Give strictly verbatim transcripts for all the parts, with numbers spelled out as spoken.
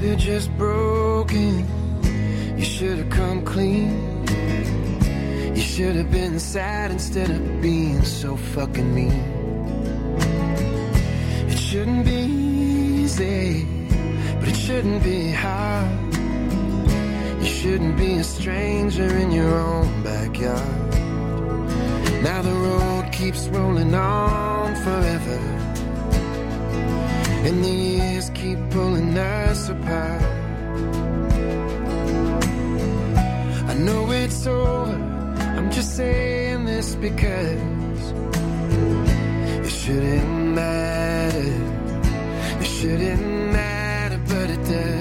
you're just broken, you should have come clean. You should have been sad instead of being so fucking mean. It shouldn't be easy, but it shouldn't be hard. You shouldn't be a stranger in your own backyard. Now the road keeps rolling on forever, and the years keep pulling us apart. I know it's over, I'm just saying this because it shouldn't matter. It shouldn't matter, but it does.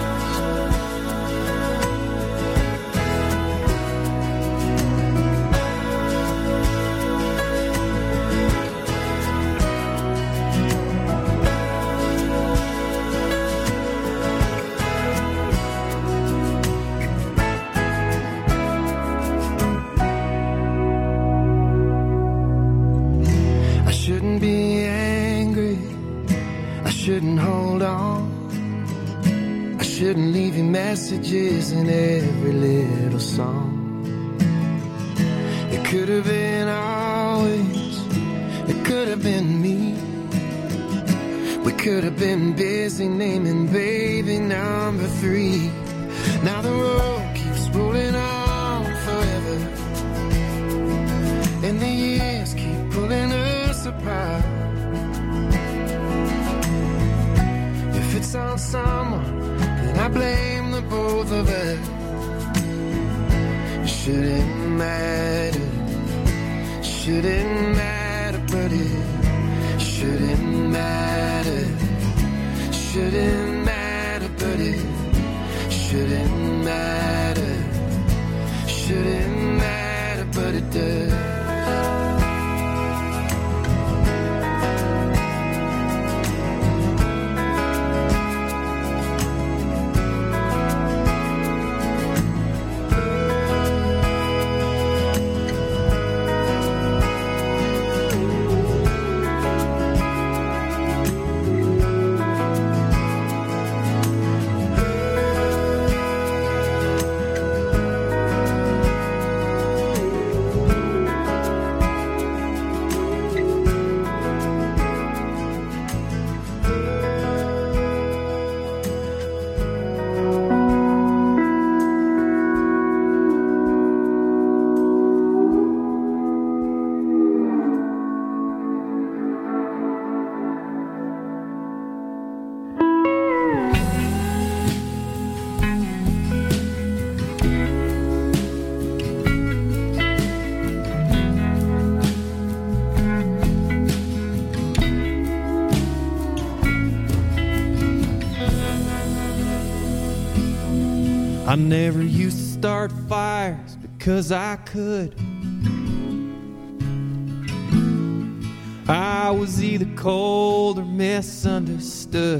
Shouldn't hold on. I shouldn't leave you messages in every little song. It could have been always, it could have been me. We could have been busy naming baby number three. Now the road keeps rolling on forever, and the years keep pulling us apart. If it's on someone, then I blame the both of us. It shouldn't matter, shouldn't matter, but it shouldn't matter, shouldn't matter, but it shouldn't matter, shouldn't matter, but it does. I never used to start fires because I could. I was either cold or misunderstood.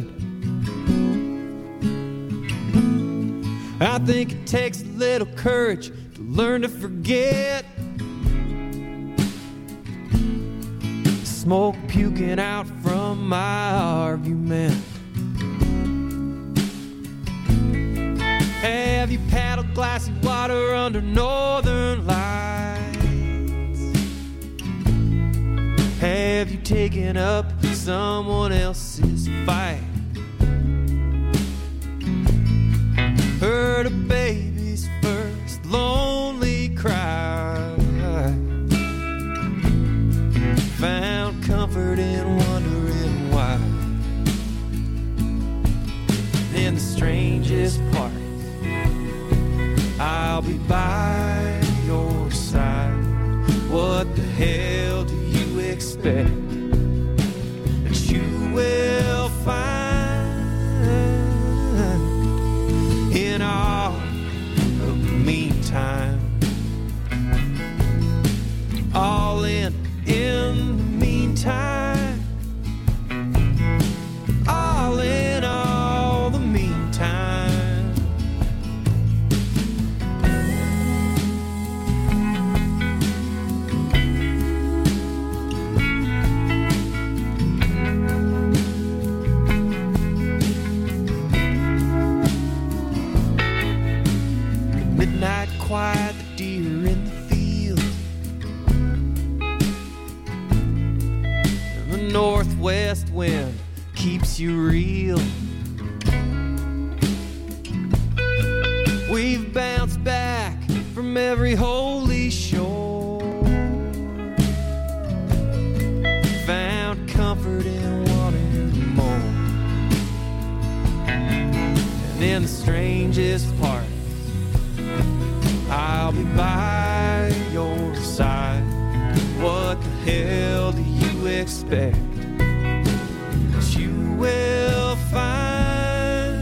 I think it takes a little courage to learn to forget. Smoke puking out from my argument. Have you paddled glassy water under northern lights? Have you taken up someone else's fight? Heard a baby's first lonely cry. Found comfort in wondering why. Then the strangest part, I'll be by your side. What the hell do you expect that you will find in all of the meantime? All in, in the meantime. All in all the meantime. northwest wind keeps you real. We've bounced back from every holy shore, found comfort in wanting more. And in the strangest part, I'll be by your side. What the hell do you expect that you will find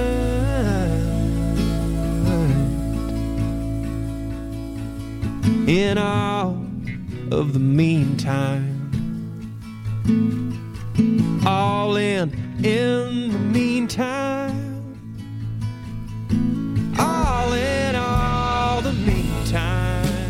in all of the meantime? All in, in the meantime. All in all the meantime.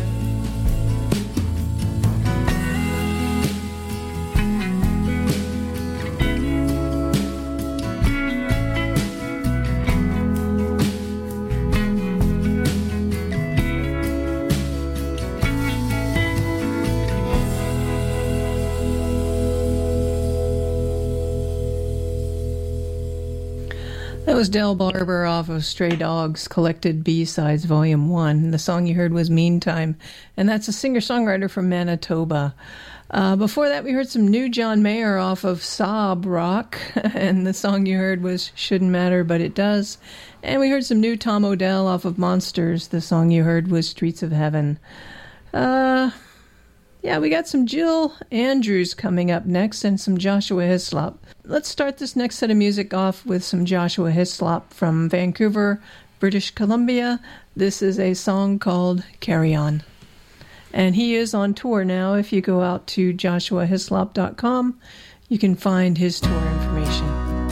That was Del Barber off of Stray Dogs Collected B-Sides Volume one. The song you heard was Meantime, and that's a singer-songwriter from Manitoba. Uh, before that, we heard some new John Mayer off of Sob Rock, and the song you heard was Shouldn't Matter, But It Does. And we heard some new Tom Odell off of Monsters. The song you heard was Streets of Heaven. Uh... Yeah, we got some Jill Andrews coming up next and some Joshua Hislop. Let's start this next set of music off with some Joshua Hislop from Vancouver, British Columbia. This is a song called Carry On. And he is on tour now. If you go out to joshua hislop dot com, you can find his tour information.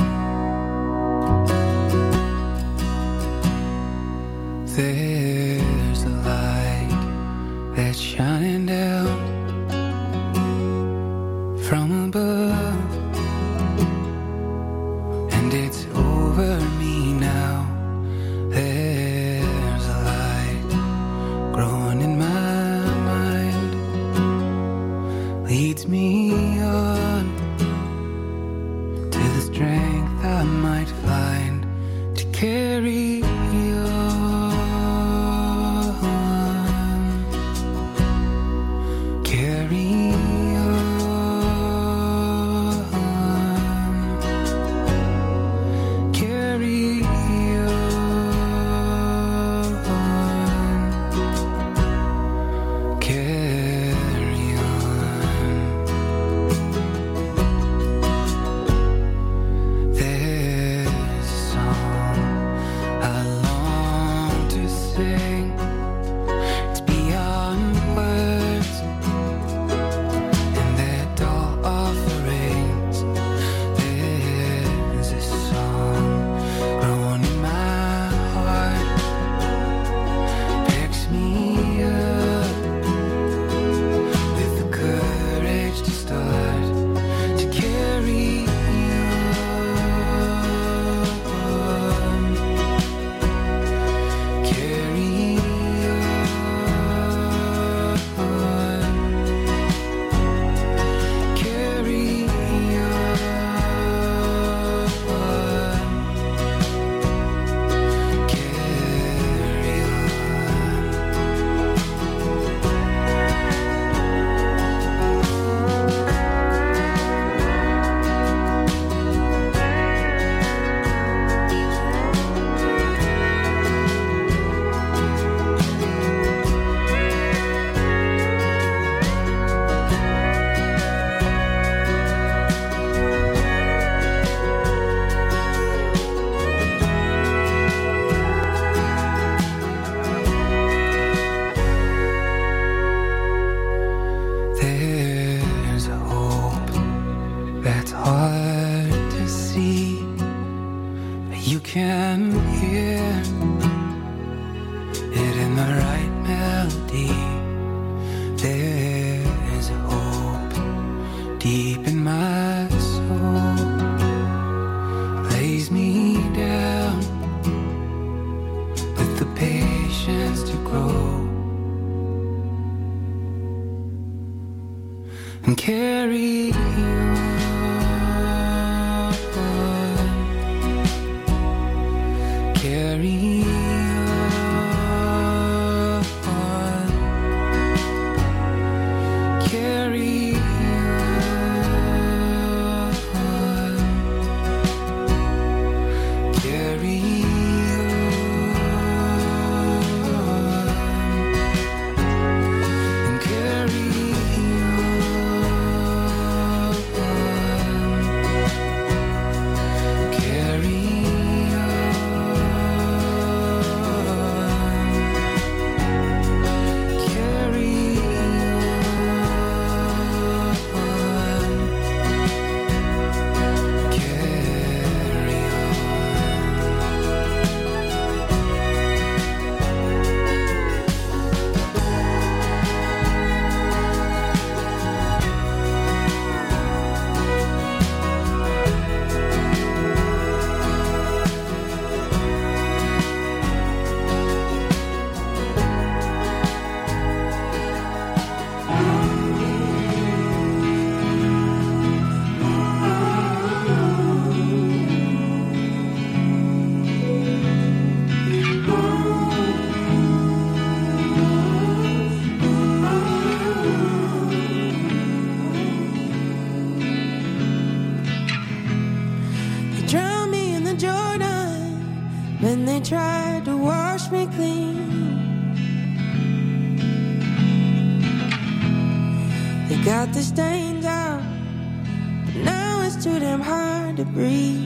There's a light that's shining down from above, and it's over me now. There's a light growing in my mind, leads me on to the strength I might find to carry on, carry and carry on. drowned me in the Jordan when they tried to wash me clean. They got the stains out, but now it's too damn hard to breathe.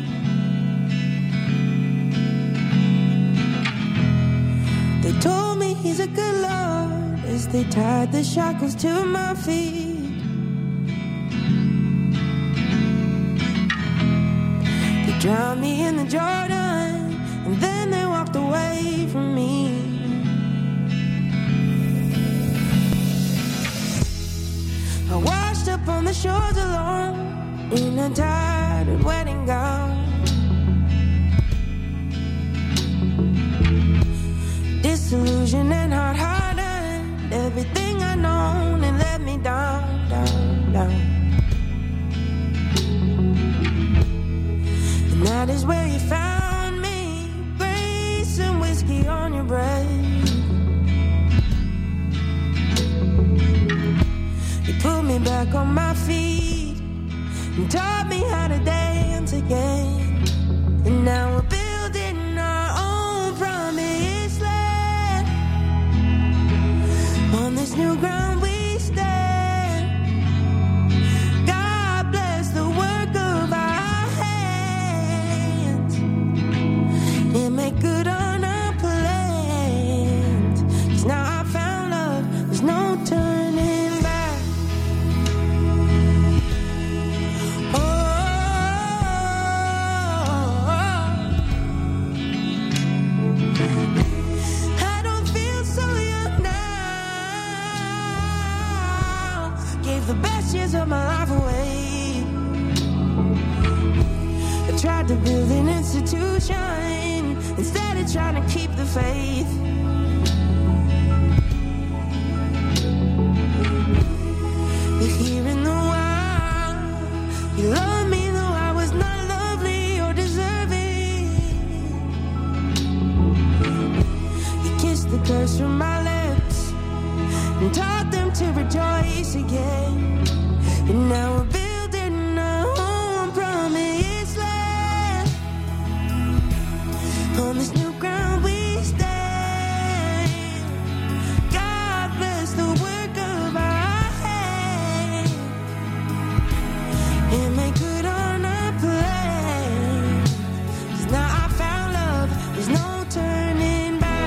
They told me he's a good Lord as they tied the shackles to my feet. Drowned me in the Jordan, and then they walked away from me. I washed up on the shores alone in a tattered wedding gown. Disillusioned and hard-hearted, everything I known and let me down, down, down. That is where you found me, grace and whiskey on your breath. You put me back on my feet and taught me how to dance again. And now we're building our own promised land. On this new ground we stand. God bless the work of our and make good on our plans. 'Cause now I found love, there's no turning back. Oh, I don't feel so young now. Gave the best years of my life away. I tried to build an institution instead of trying to keep the faith. But here in the wild, you loved me though I was not lovely or deserving. You kissed the curse from my lips and taught them to rejoice again. And now we're building our own promised land. On this new ground we stand. God bless the work of our hands and make good on our plan. 'Cause now I found love, there's no turning back.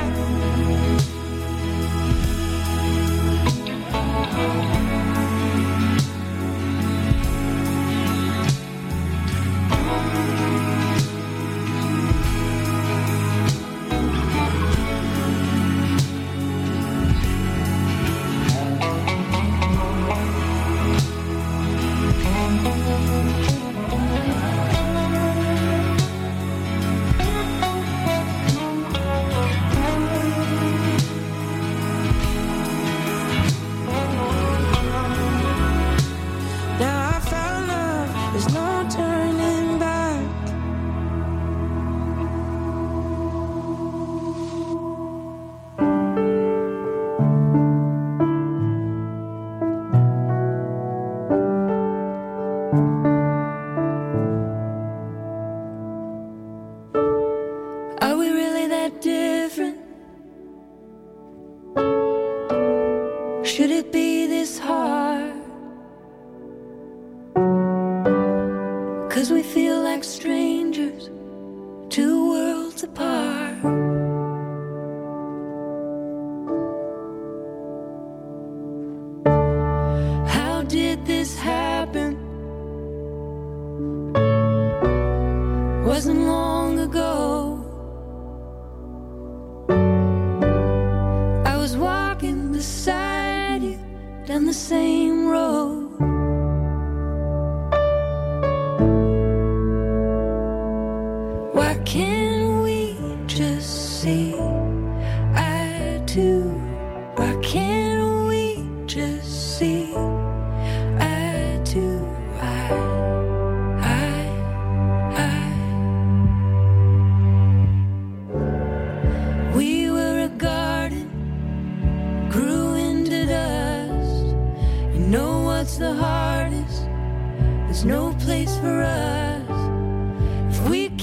Now I found love, there's no turning back. Are we really that different? Should it be this hard? 'Cause we feel like strangers, two worlds apart. How did this happen? Wasn't long ago. I was walking beside you down the same road. Why can't we just see eye to? Why can't we just see eye to eye, eye, eye? We were a garden, grew into dust. You know what's the hardest? There's no place for us. If we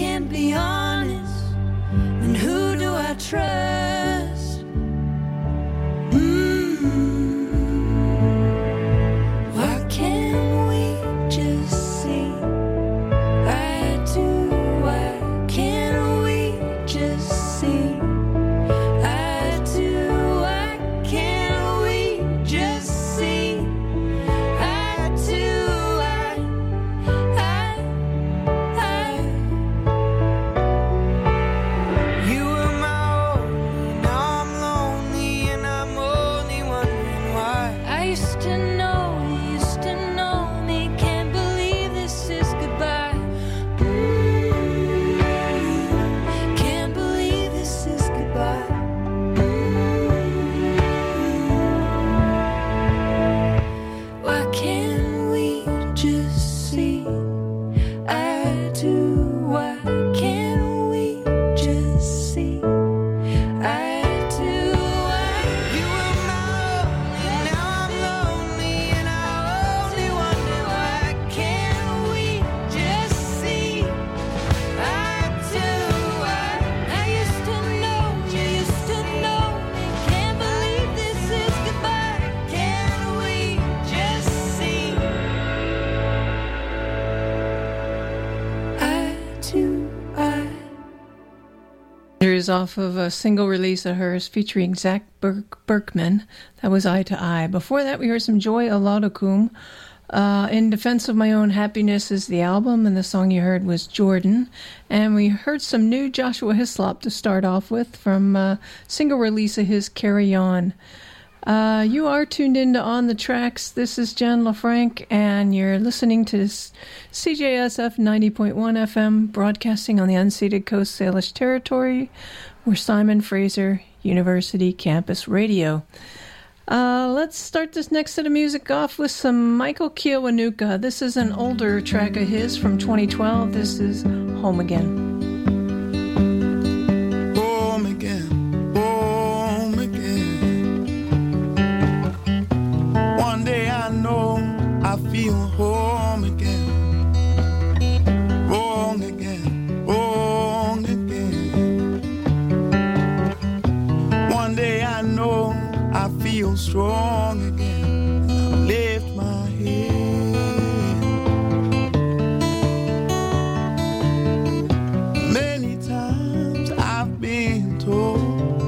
was off of a single release of hers featuring Zach Berk- Berkman. That was Eye to Eye. Before that, we heard some Joy Oladokum. Uh, In Defense of My Own Happiness is the album, and the song you heard was Jordan. And we heard some new Joshua Hislop to start off with from a single release of his Carry On. Uh, you are tuned into On the Tracks. This is Jen LaFranc, and you're listening to C J S F ninety point one F M, broadcasting on the unceded Coast Salish territory. We're Simon Fraser University Campus Radio. Uh, let's start this next set of music off with some Michael Kiwanuka. This is an older track of his from twenty twelve. This is Home Again. Home again, home again. One day I know I feel home again. Wrong again, wrong again. One day I know I feel strong again. I lift my head. Many times I've been told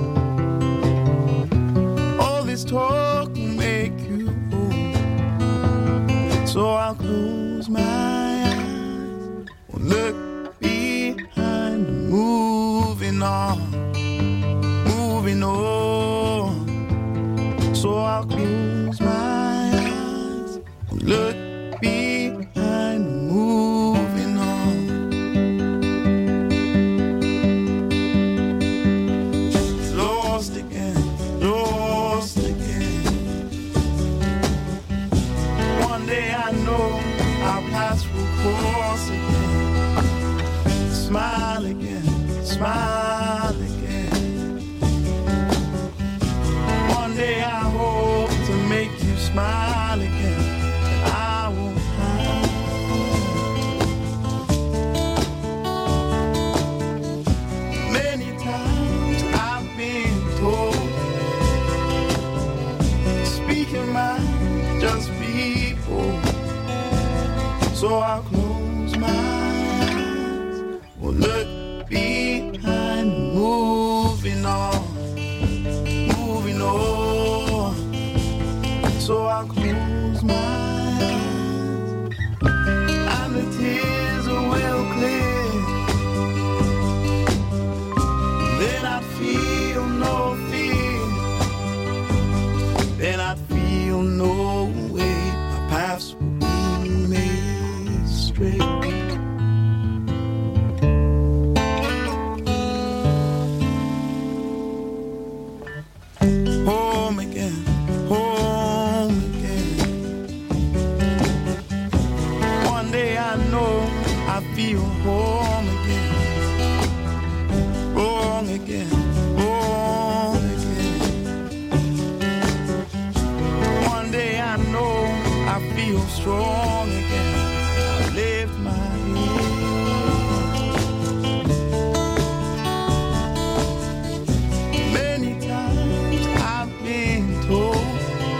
all this talk will make you old. So I'll close my eyes, will look behind, moving on, moving on. So I'll close my eyes, look behind, moving on. Lost again, lost again. One day I know our paths will cross again. Smile again, smile again. One day I hope to make you smile again, and I won't hide. Many times I've been told, speak your mind, just be bold. So I'll close my eyes, will look behind, moving on, moving on. So I'll close my eyes, and the tears will clear. Then I'd feel no fear. Then I'd feel no way. My paths will be made straight. Home again, home again. One day I know I feel home again. Wrong again, wrong again. One day I know I feel strong again. I lift my head. Many times I've been told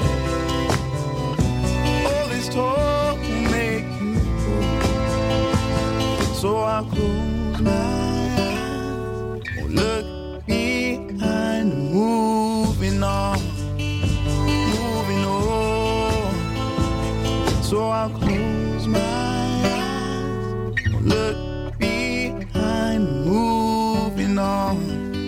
all this talk will make you old. So I'll close my eyes, will look behind, moving on, moving on. So I'll close my eyes, will look behind, moving on.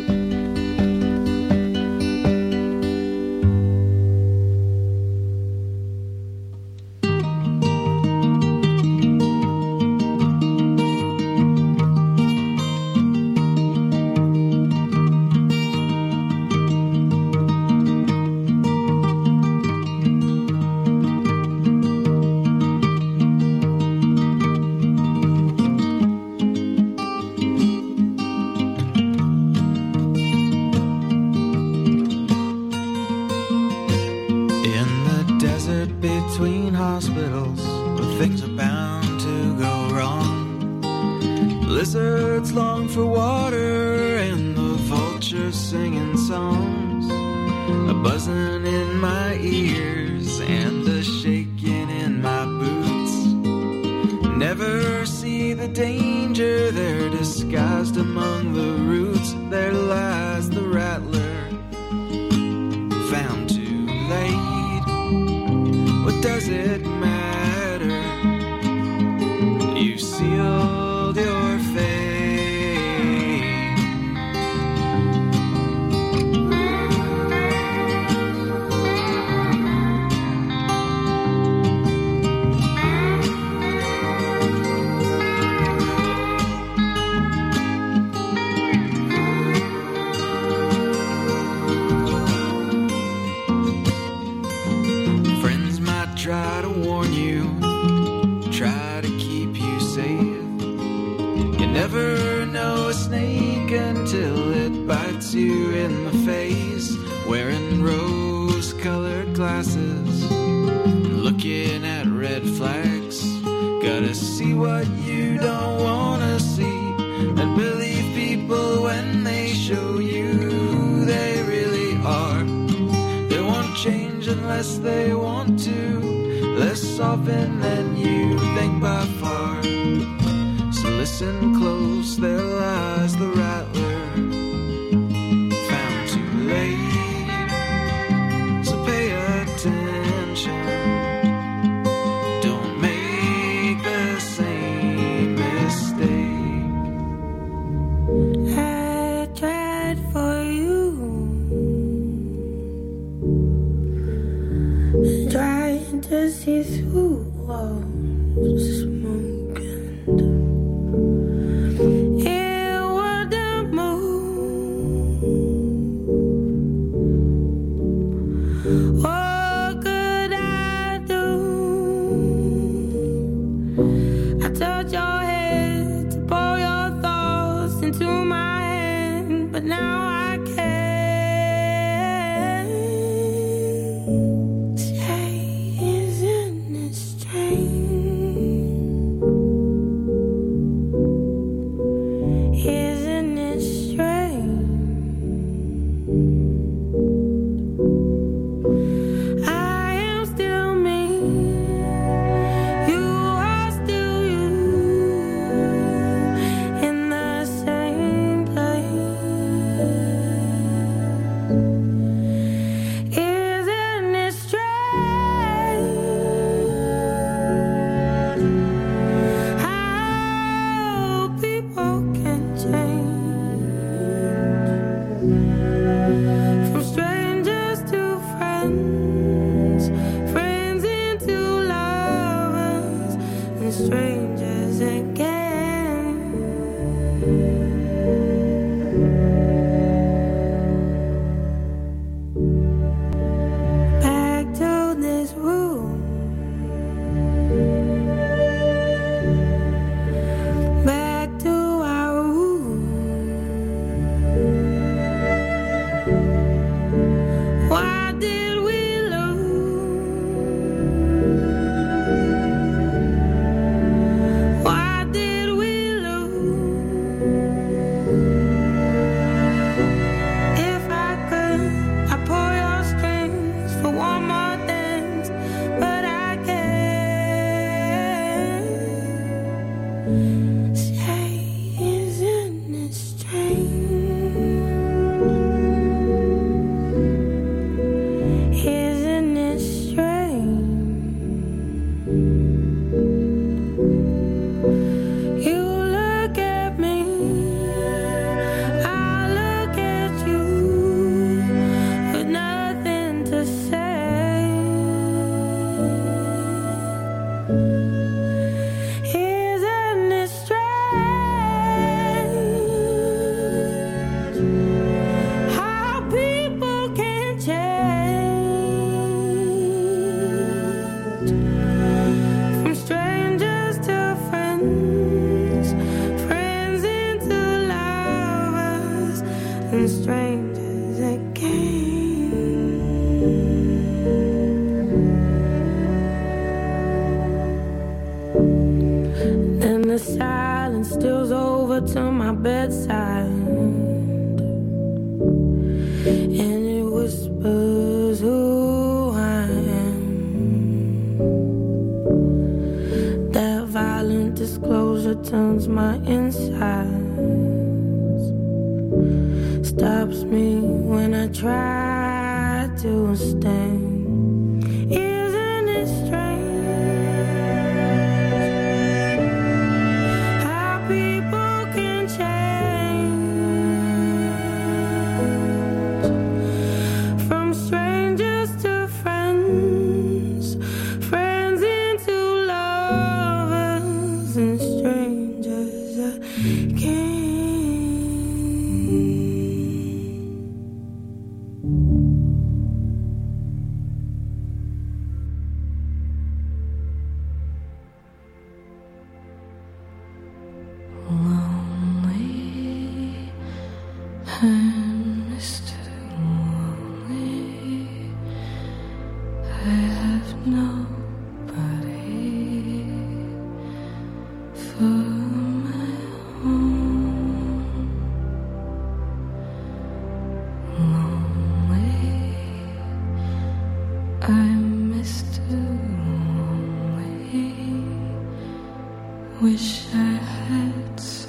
Between hospitals where things are bound to go wrong, lizards long for water and the vultures singing songs, a buzzing in my ears and a shaking in my boots. never see the danger, they're disguised among the roots. There lies the rattler, found too late. What does it matter? You sealed your fate. Try to warn you, try to keep you safe. You never know a snake until it bites you in the face. Wearing rose-colored glasses, looking at red flags. Gotta see what you don't wanna see, and believe people when they show you who they really are. They won't change unless they want to, less often than you think by far. So listen close, there lies the rattler, found too late. So pay attention, don't make the same mistake. I tried for you, trying to see through walls smoke, and it wouldn't move. What could I do? I touched your head to pour your thoughts into my hand, but now I can't. To my bedside, and it whispers who I am. That violent disclosure turns my insides, stops me when I try to stand. Isn't it strange how people can change from strangers to friends, friends into lovers, and strangers again. Lonely, I'm Mister Lonely. I have nobody for my own. Lonely, I'm Mister Lonely. Wish I had